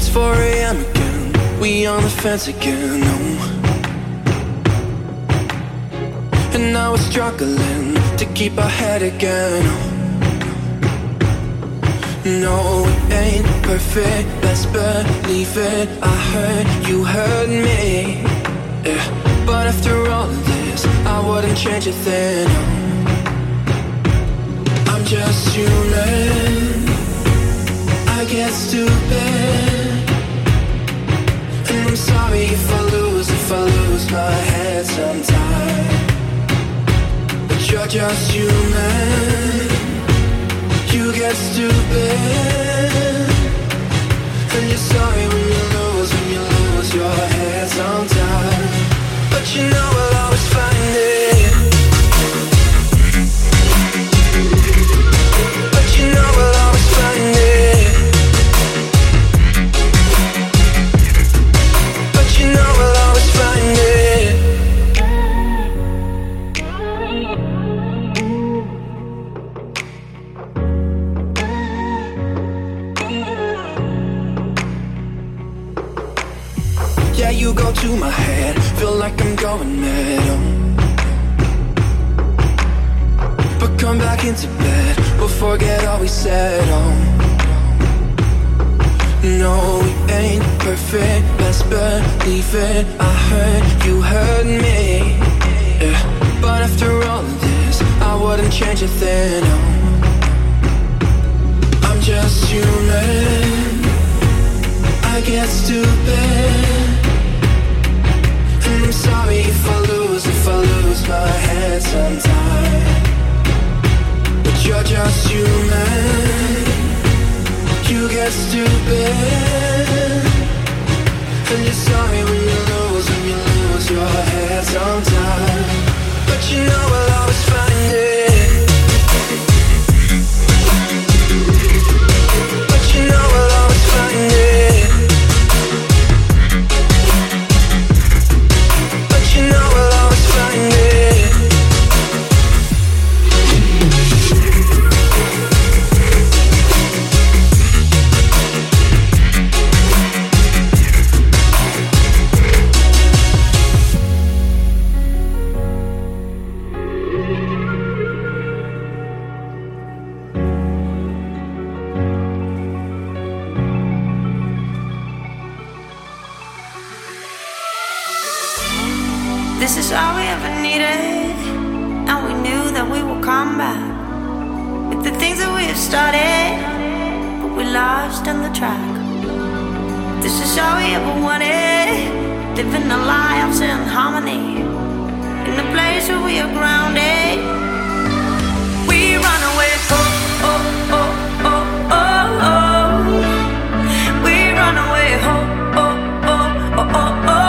4 a.m. again, we on the fence again, oh. And now we're struggling to keep our head again, oh. No, it ain't perfect, let's believe it. I heard you heard me, yeah. But after all of this, I wouldn't change a thing, no. I'm just human, I get stupid, and I'm sorry if I lose my head sometime. But you're just human, you get stupid, and you're sorry when you lose your head sometime. But you know I'll always find it. But you know I'll always find it. But you know I'll always find it. Yeah, you go to my head, feel like I'm going mad, oh. But come back into bed, we'll forget all we said, oh. No, we ain't perfect, let's believe it. I heard you heard me, yeah. But after all of this, I wouldn't change a thing, no. I'm just human, I get stupid, and I'm sorry if I lose my head sometime. But you're just human, you get stupid, and you're sorry when you lose your head sometime. But you know I'll always find it. But you know I'll always find it. But you know I'll always find it. This is all we ever needed, and we knew that we would come back with the things that we have started, but we lost on the track. This is all we ever wanted, living our lives in harmony, in a place where we are grounded. We run away, oh, oh, oh, oh, oh, oh. We run away, oh, oh, oh, oh, oh, oh.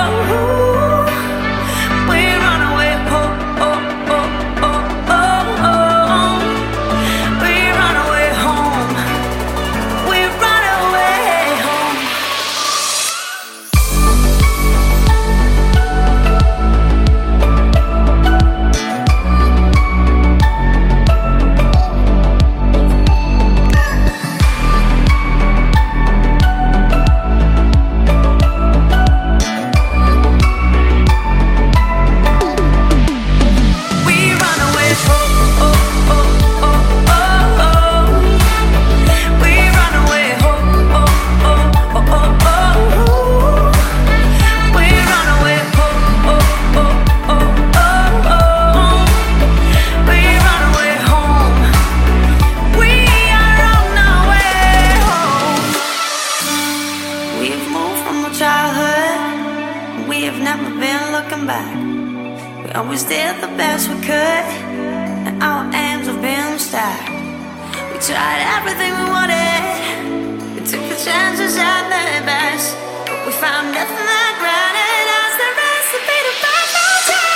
always did the best we could, and our aims have been stacked. We tried everything we wanted, we took the chances at the best, but we found nothing that granted us the recipe to pass our time.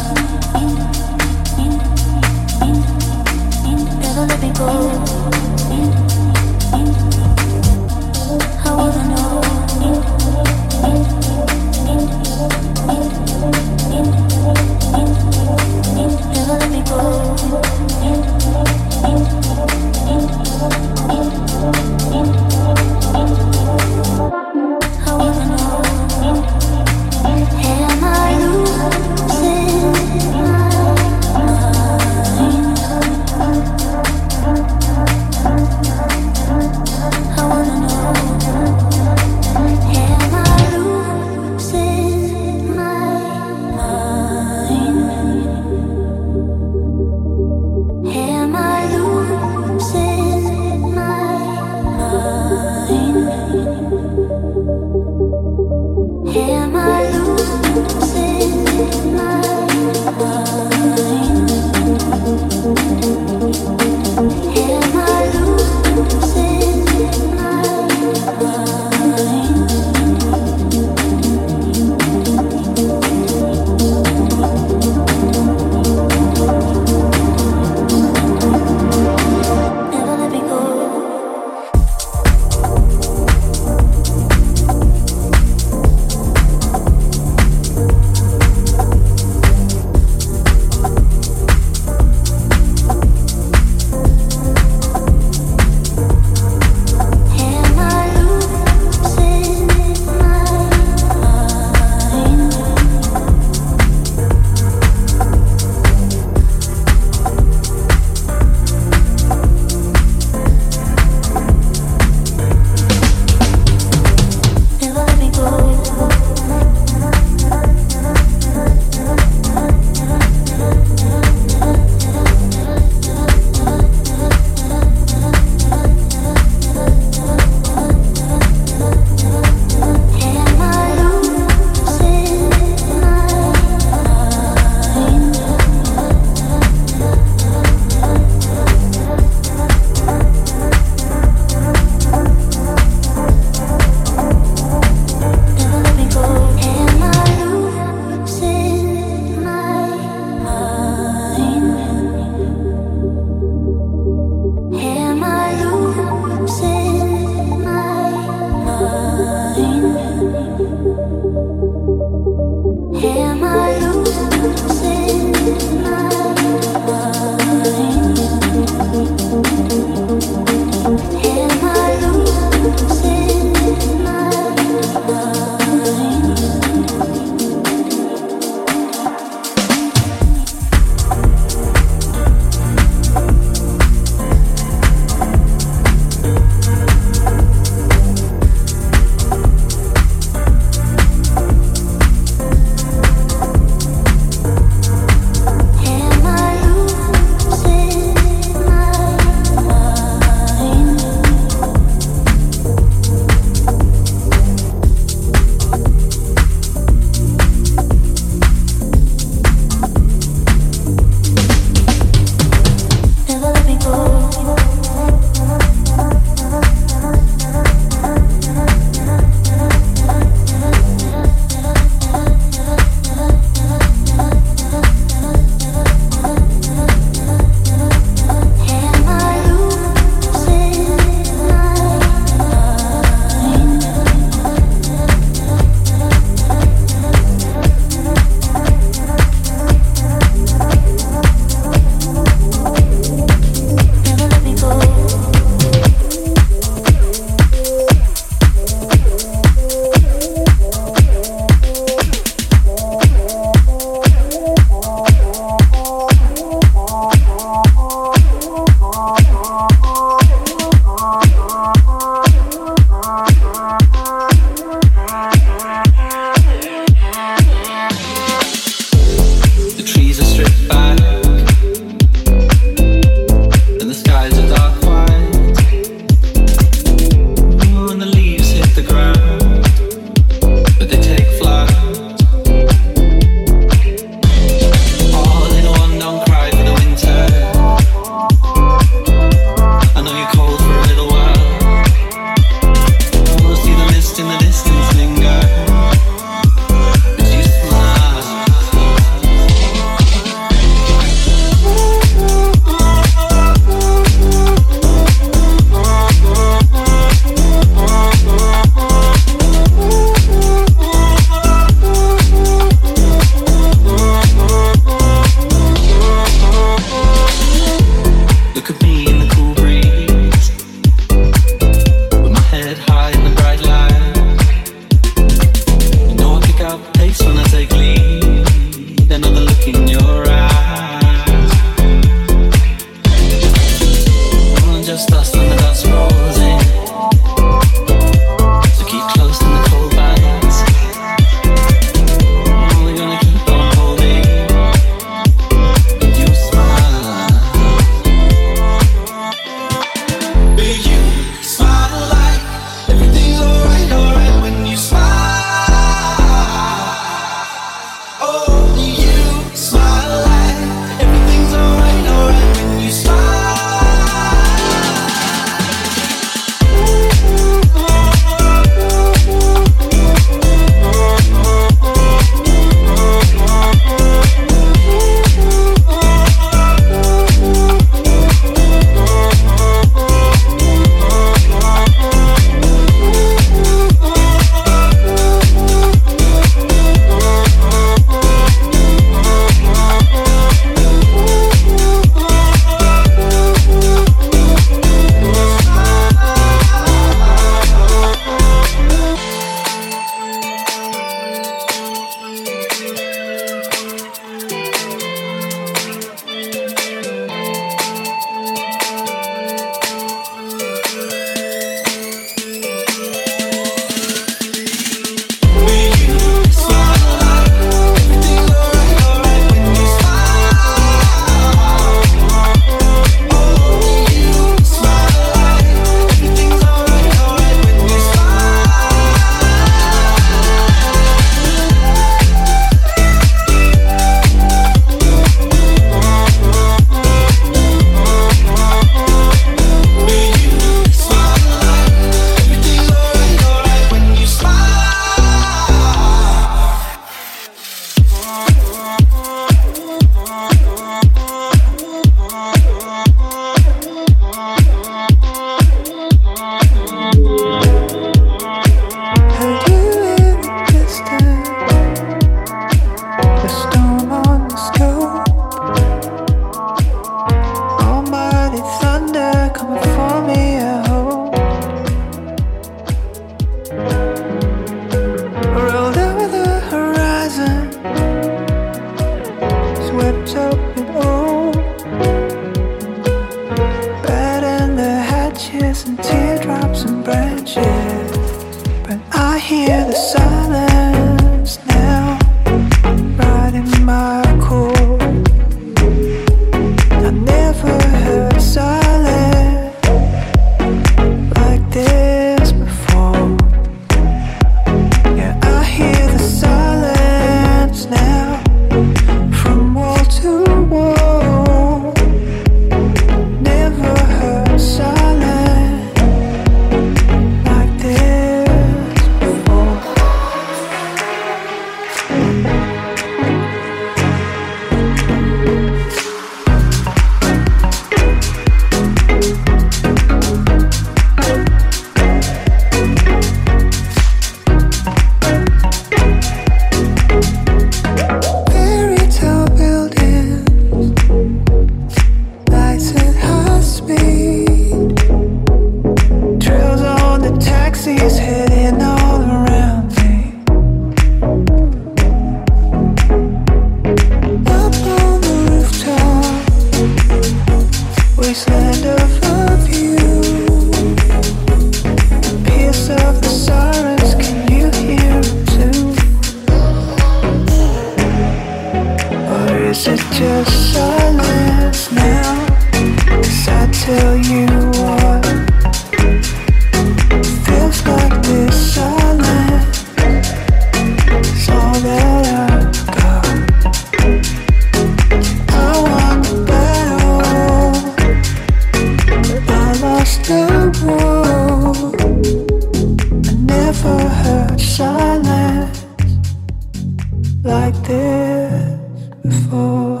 like this before.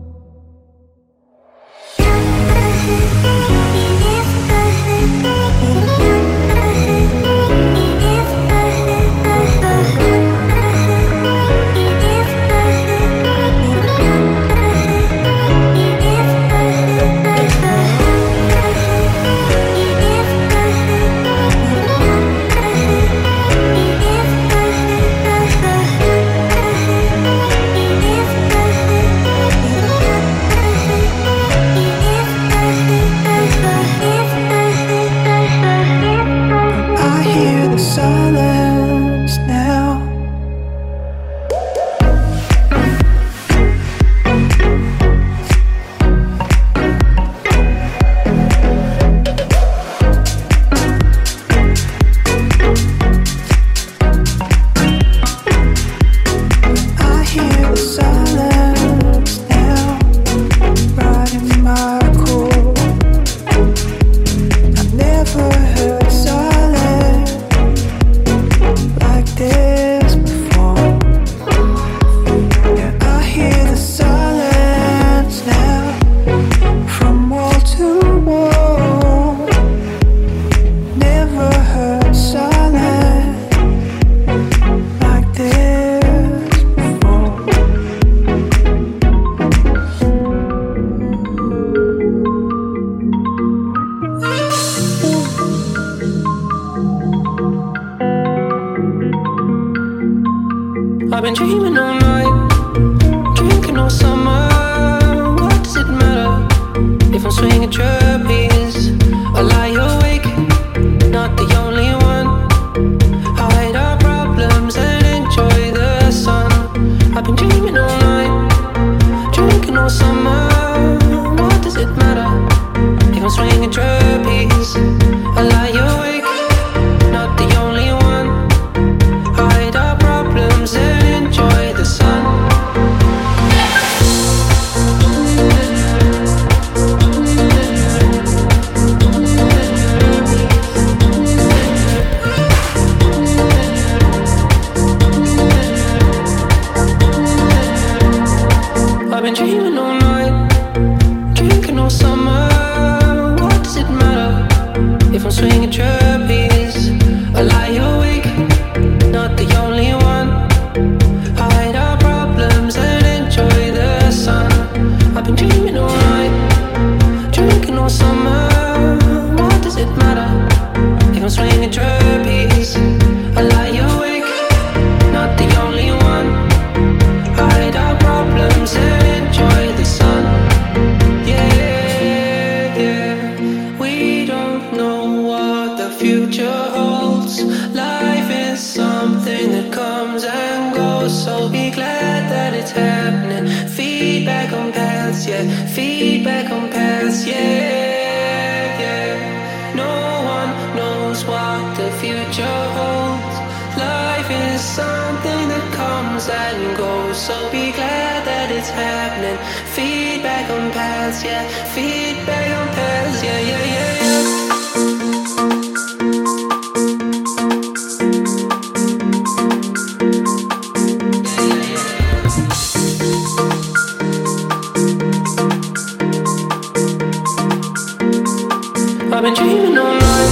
I've been dreaming all night, drinking all summer. What does it matter if I'm swinging trapeze? I lie awake, not the only one. Hide our problems and enjoy the sun. I've been dreaming all night, drinking all summer. What does it matter if I'm swinging trapeze? I lie awake, not the only one. Hide our problems and enjoy the sun. I've been dreaming all night, drinking all summer. What does it matter if I'm swinging trapeze? I lie awake, not the only one. Hide our problems and enjoy the sun. I've been dreaming all night, drinking all summer. What does it matter if I'm swinging trapeze? I lie awake, not the only one. Hide our problems and enjoy the sun. Yeah, yeah. We don't know what the future holds. Life is something that comes and goes, so be glad that it's happening. Feedback on paths, yeah. Feedback on paths, yeah, yeah. No one knows what the future holds. Life is something that comes and goes, so be glad that it's happening. Feedback on paths, yeah. Feedback on paths, yeah, yeah, yeah, yeah. I've been dreaming all night,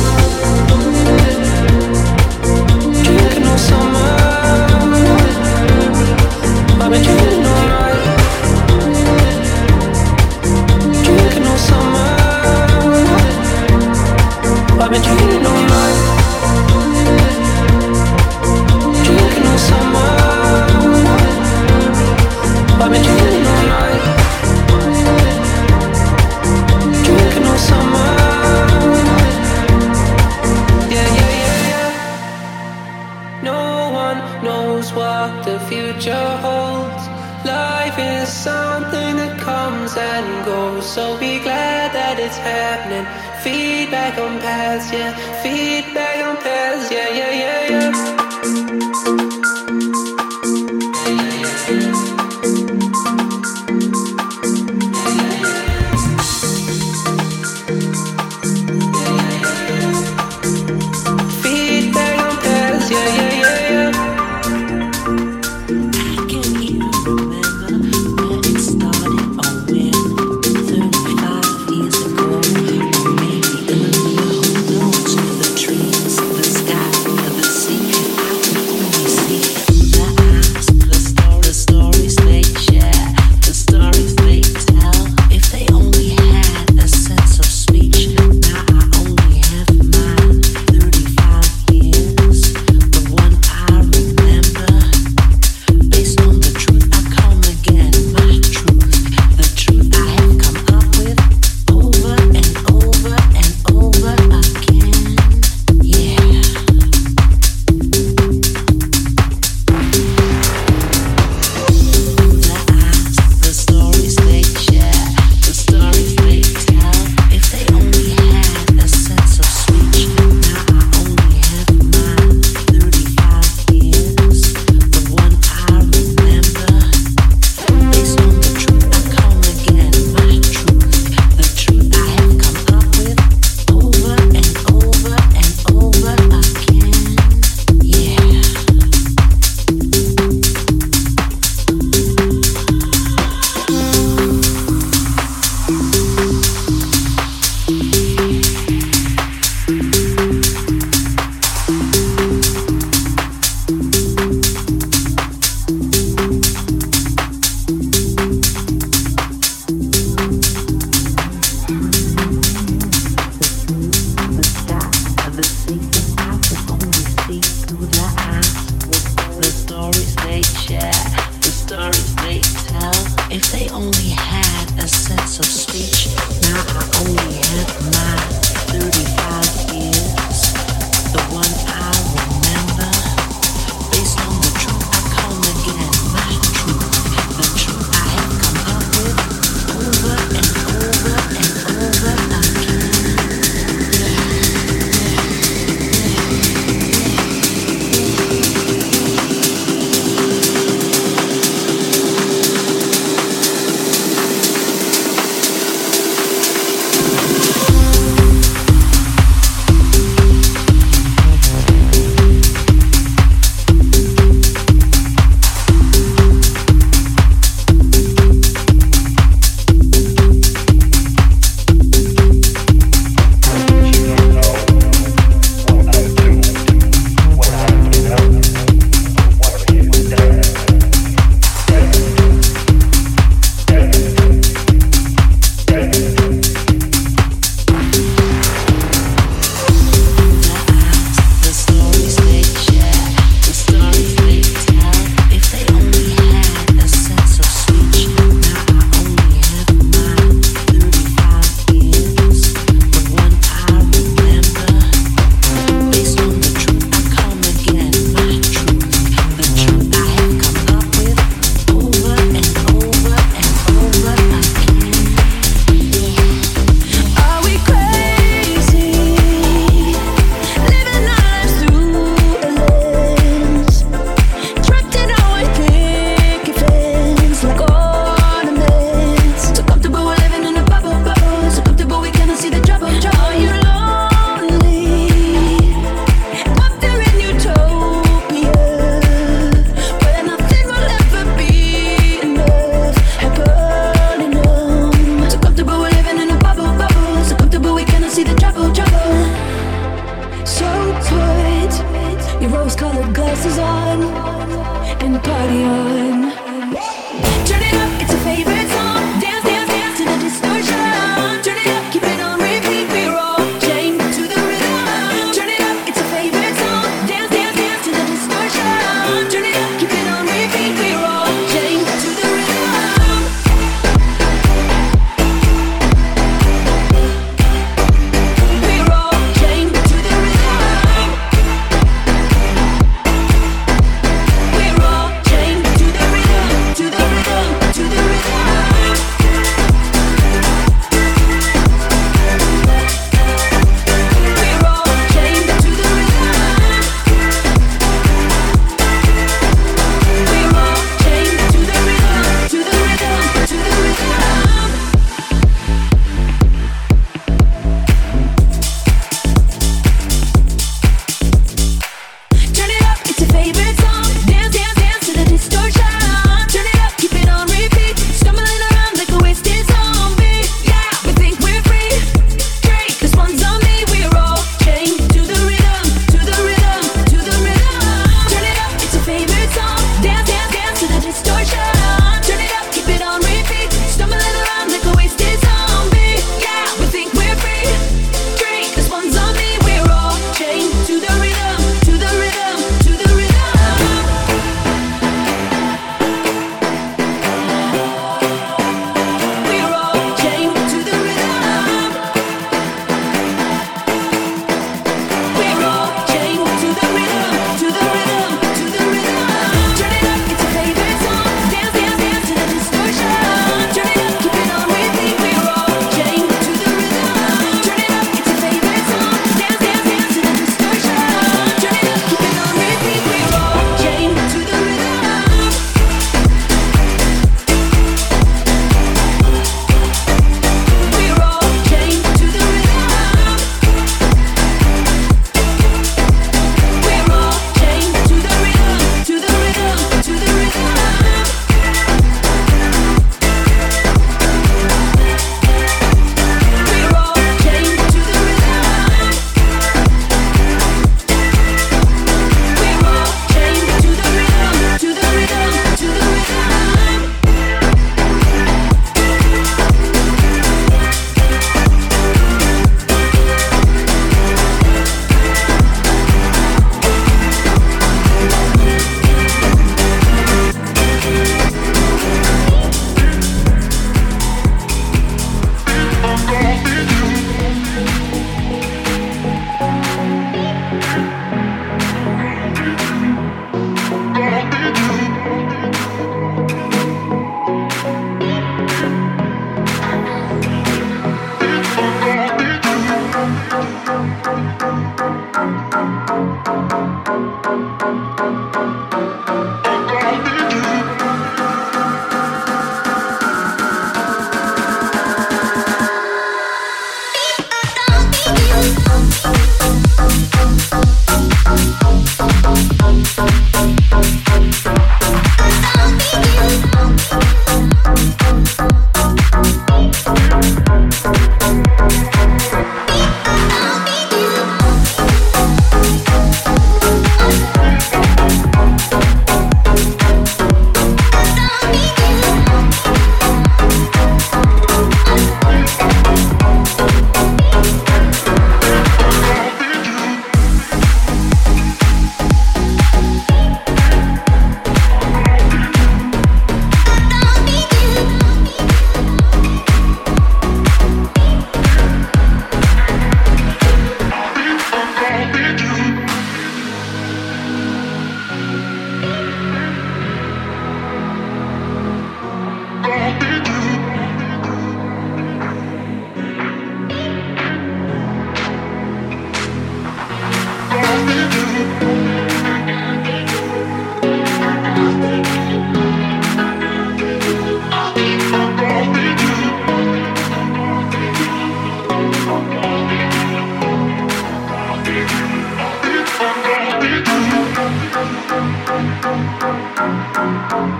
drinking all summer. I've been dreaming all night, drinking all summer. I've been dreaming all night, drinking all summer. I've been dreaming all night, drinking all summer. What the future holds. Life is something that comes and goes, so be glad that it's happening. Feedback on paths, yeah. Feedback on paths, yeah, yeah, yeah, yeah. Feedback on paths, yeah, yeah, yeah, yeah.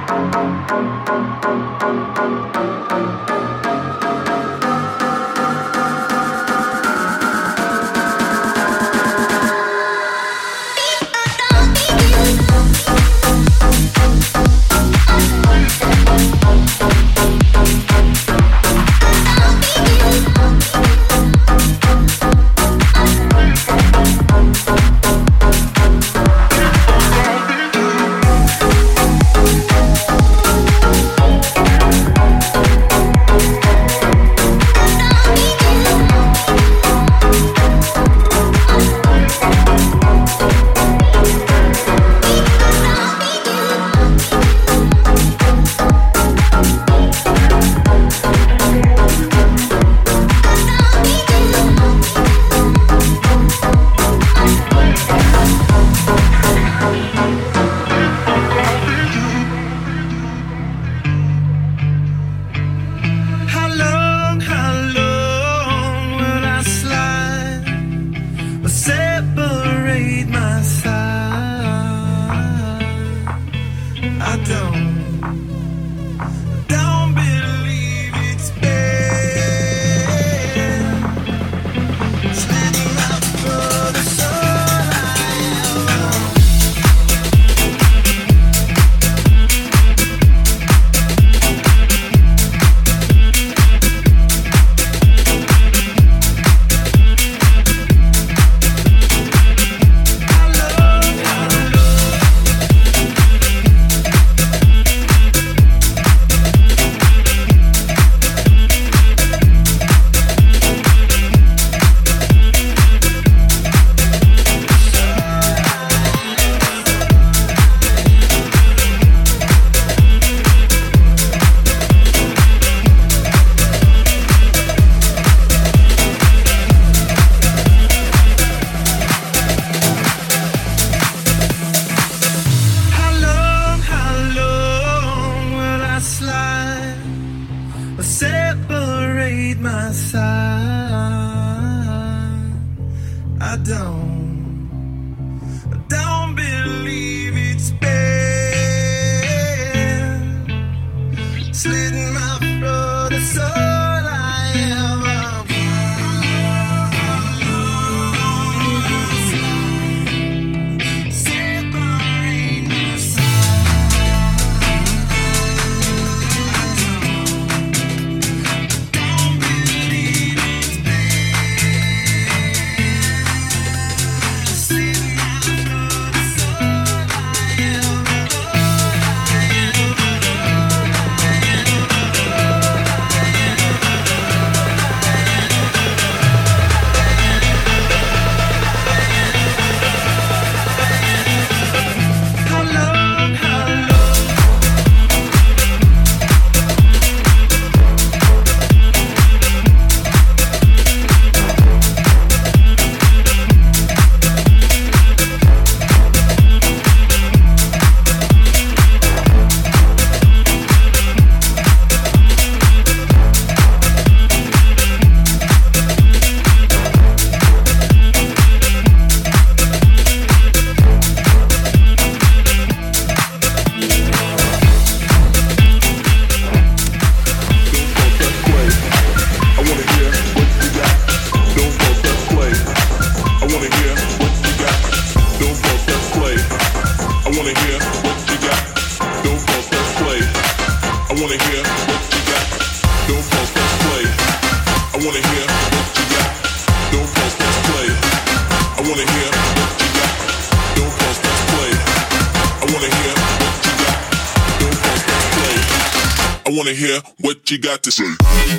wanna hear what you got to say.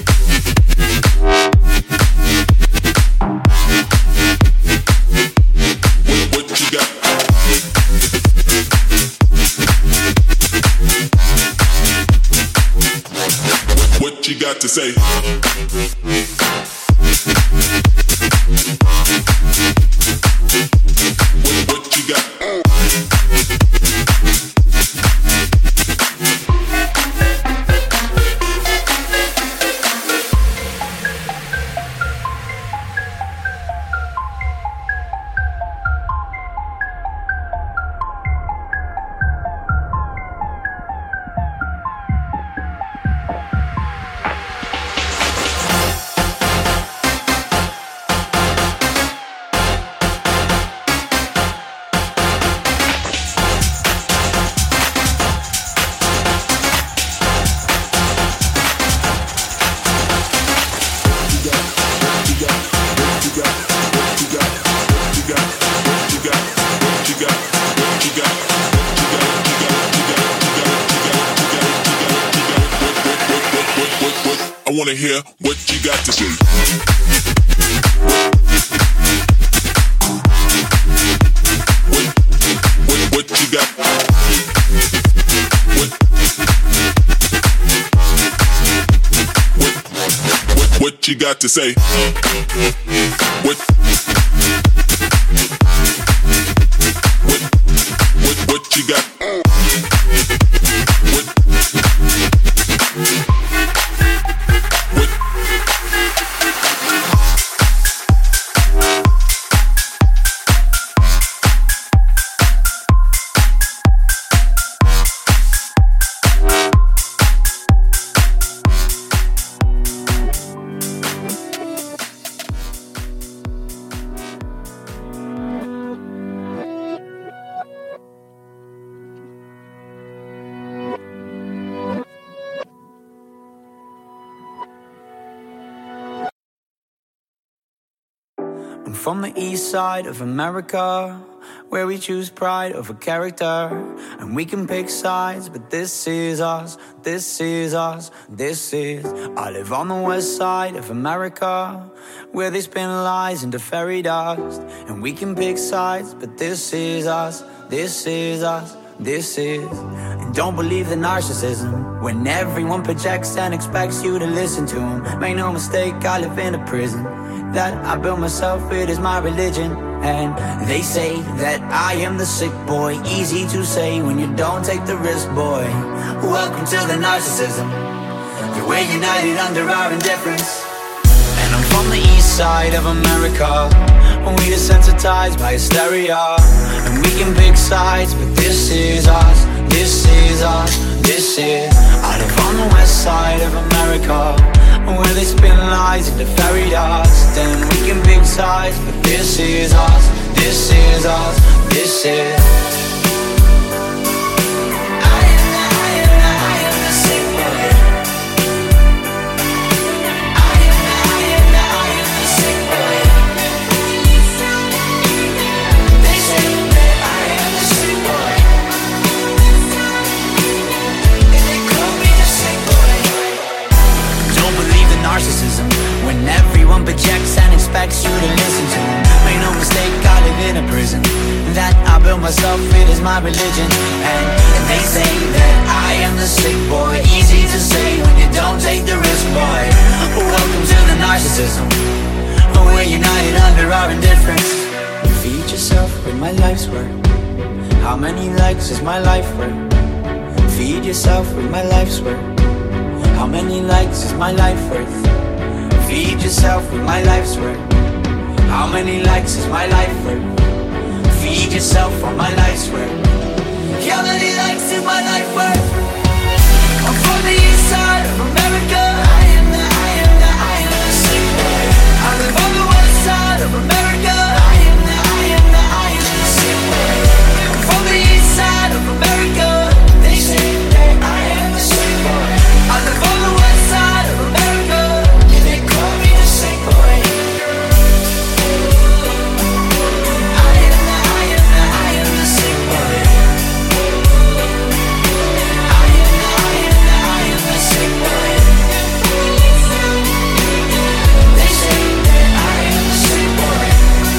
What you got? What you got to say? What you got? wanna hear what you got to say. What you got? What you got to say? What you got? I'm from the east side of America, where we choose pride over character. And we can pick sides, but this is us, this is us, this is. I live on the west side of America, where they spin lies into fairy dust. And we can pick sides, but this is us, this is us, this is. And don't believe the narcissism, when everyone projects and expects you to listen to them. Make no mistake, I live in a prison that I built myself, it is my religion. And they say that I am the sick boy, easy to say when you don't take the risk, boy. Welcome to the narcissism, we're united under our indifference. And I'm from the east side of America, we desensitized by hysteria. And we can pick sides, but this is us, this is us, this is. I live on the west side of America, where they spin lies into fairy dust. And we can pick sides, but this is us, this is us, this is. I am the sick boy. I am the sick boy. They say that I am the sick boy, and they call me the sick boy. Don't believe the narcissism, when everyone projects and expects you to listen to them. Make no mistake, I live in a prison that I built myself, it is my religion. And they say that I am the sick boy, easy to say when you don't take the risk, boy. Welcome to the narcissism, we're united under our indifference. Feed yourself with my life's work. How many likes is my life worth? Feed yourself with my life's work. How many likes is my life worth? Feed yourself with my life's work. How many likes is my life worth? Feed yourself for my life's work. How many likes is my life worth? I'm from the east side of America. I am the sick boy. I live on the west side of America. I am the sick boy. I'm from the east side of America. They say that I am the sick boy. I live on the west side of America, and they call me the sick boy. I am the sick boy. I am the sick boy. They say that I am the sick boy,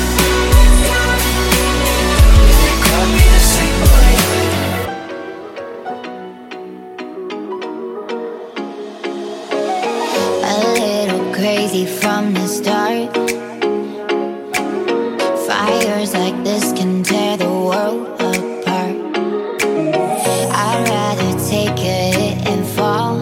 and they call me the sick boy. A little crazy from the start. Fires like this can tear the world apart. I'd rather take a hit and fall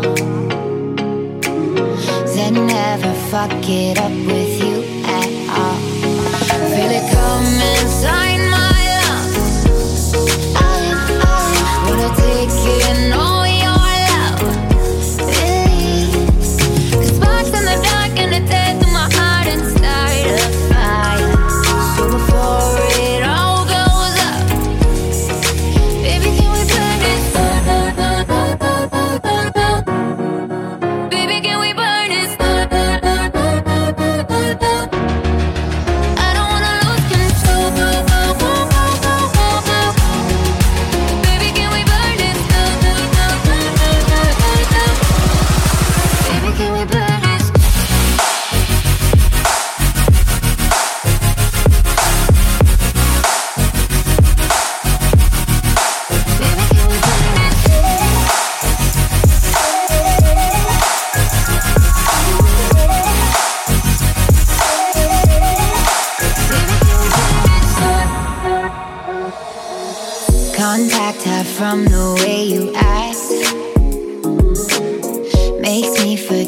than never fuck it up with you at all. Feel it coming inside my lungs. Wanna take in all your love, please. 'Cause sparks in the dark and the taste of my heart inside a fire. So before it all goes up, baby, can we burn this? Baby, can we burn this?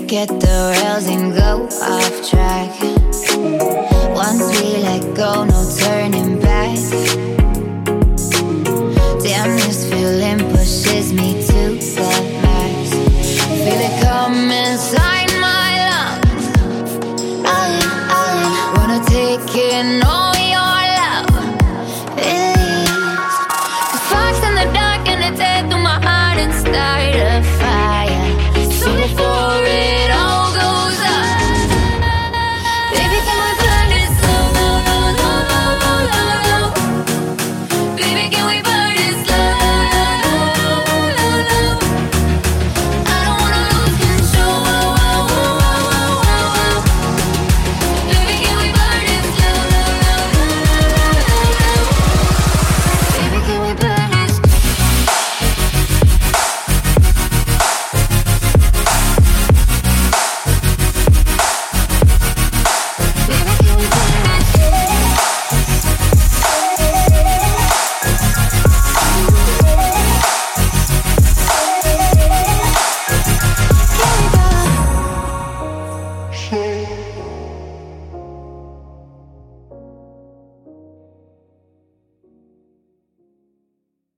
forget the rails and go off track. Once we let go, no turning back. Damn, this feeling pushes me to the max. Feel it coming